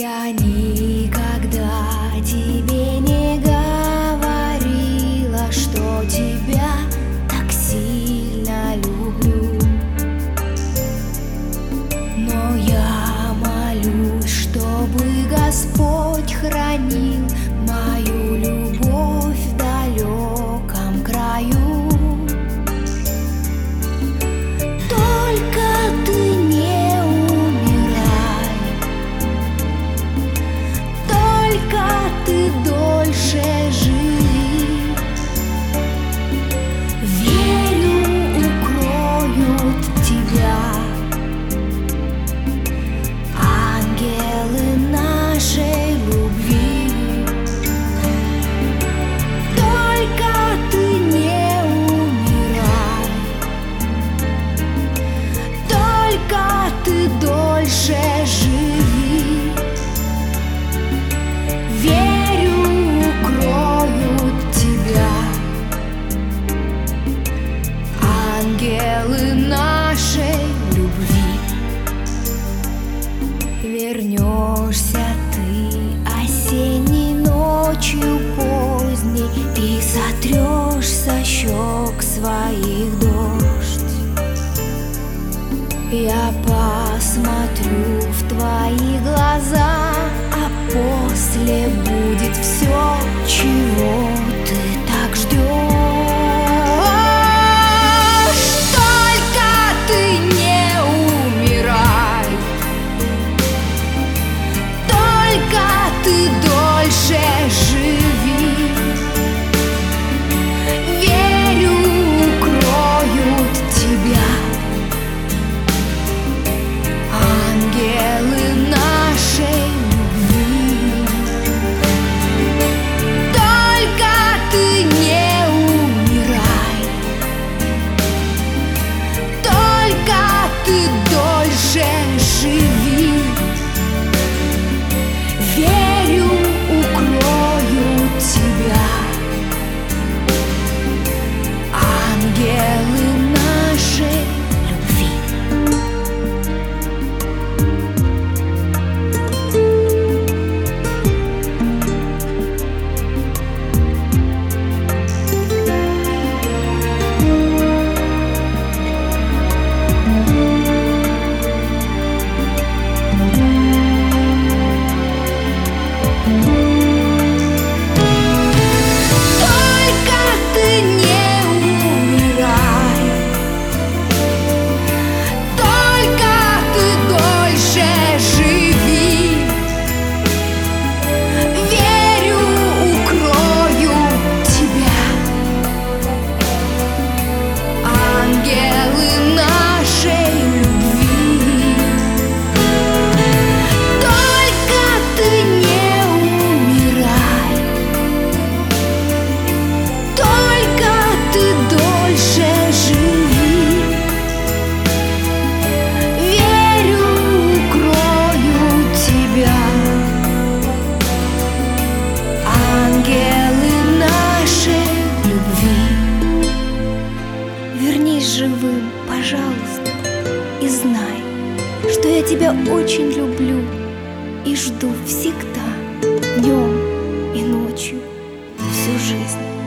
Я никогда тебе не говорила, что тебя так сильно люблю. Но я молюсь, чтобы Господь хранил мою любовь в далеком краю. Только ты не умирай, только ты дольше живи. Верю, укроют тебя ангелы нашей любви. Только ты не умирай, только ты дольше живи. Верю, укроют тебя ангелы нашей любви. Вернешься ты осенней ночью поздней и сотрешь со щек своих дождь. Я посмотрю в твои глаза, а после будет все, чего ты так ждешь. Только ты не умирай, только ты дольше живи. Верю, укроют тебя ангелы нашей любви. Только ты не умирай, только ты дольше живи. Верю, укроют тебя ангелы нашей любви. Только ты не умирай, только ты дольше живи. Верю, укроют тебя ангелы нашей любви. Только ты не умирай, только ты дольше живи. Верю, укроют тебя ангелы нашей любви. Вернись живым, пожалуйста, и знай, что я тебя очень люблю и жду всегда, днем и ночью, всю жизнь.